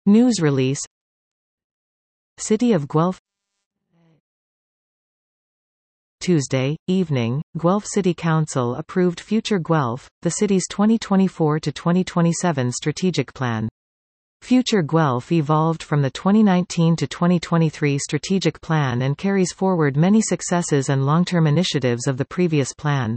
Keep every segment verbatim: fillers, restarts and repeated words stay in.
News release. City of Guelph. Tuesday evening, Guelph City Council approved Future Guelph, the city's twenty twenty-four to twenty twenty-seven strategic plan. Future Guelph evolved from the twenty nineteen to twenty twenty-three strategic plan and carries forward many successes and long-term initiatives of the previous plan.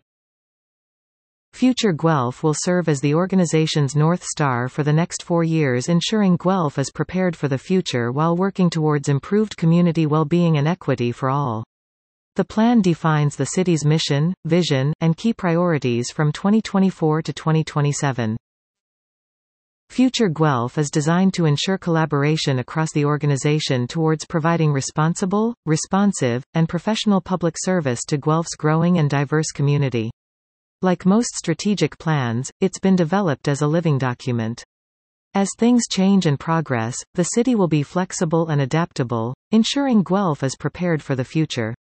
Future Guelph will serve as the organization's North Star for the next four years, ensuring Guelph is prepared for the future while working towards improved community well-being and equity for all. The plan defines the city's mission, vision, and key priorities from twenty twenty-four to twenty twenty-seven. Future Guelph is designed to ensure collaboration across the organization towards providing responsible, responsive, and professional public service to Guelph's growing and diverse community. Like most strategic plans, it's been developed as a living document. As things change and progress, the city will be flexible and adaptable, ensuring Guelph is prepared for the future.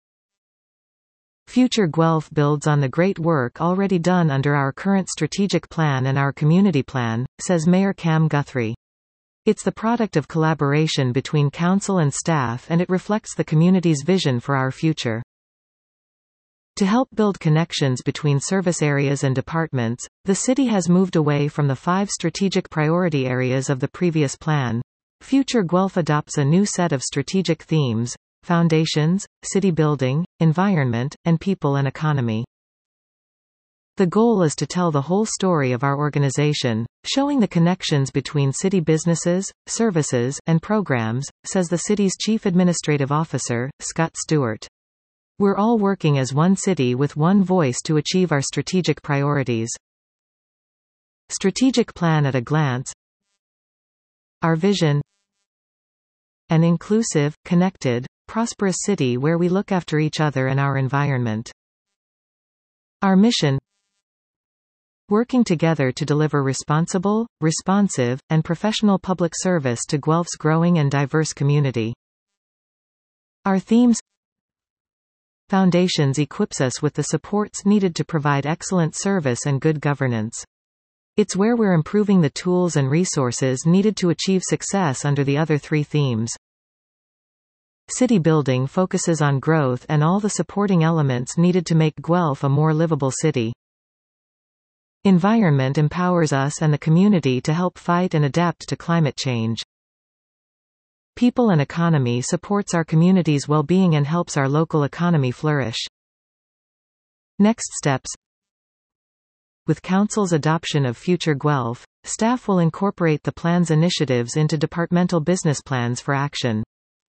Future Guelph builds on the great work already done under our current strategic plan and our community plan, says Mayor Cam Guthrie. It's the product of collaboration between council and staff, and it reflects the community's vision for our future. To help build connections between service areas and departments, the city has moved away from the five strategic priority areas of the previous plan. Future Guelph adopts a new set of strategic themes: foundations, city building, environment, and people and economy. The goal is to tell the whole story of our organization, showing the connections between city businesses, services, and programs, says the city's Chief Administrative Officer, Scott Stewart. We're all working as one city with one voice to achieve our strategic priorities. Strategic plan at a glance. Our vision: an inclusive, connected, prosperous city where we look after each other and our environment. Our mission: working together to deliver responsible, responsive, and professional public service to Guelph's growing and diverse community. Our themes: Foundations equips us with the supports needed to provide excellent service and good governance. It's where we're improving the tools and resources needed to achieve success under the other three themes. City building focuses on growth and all the supporting elements needed to make Guelph a more livable city. Environment empowers us and the community to help fight and adapt to climate change. People and economy supports our community's well-being and helps our local economy flourish. Next steps. With Council's adoption of Future Guelph, staff will incorporate the plan's initiatives into departmental business plans for action.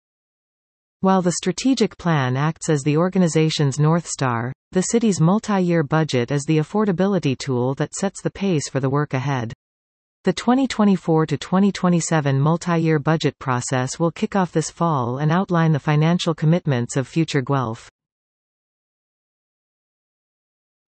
While the strategic plan acts as the organization's North Star, the city's multi-year budget is the affordability tool that sets the pace for the work ahead. The twenty twenty-four to twenty twenty-seven multi-year budget process will kick off this fall and outline the financial commitments of Future Guelph.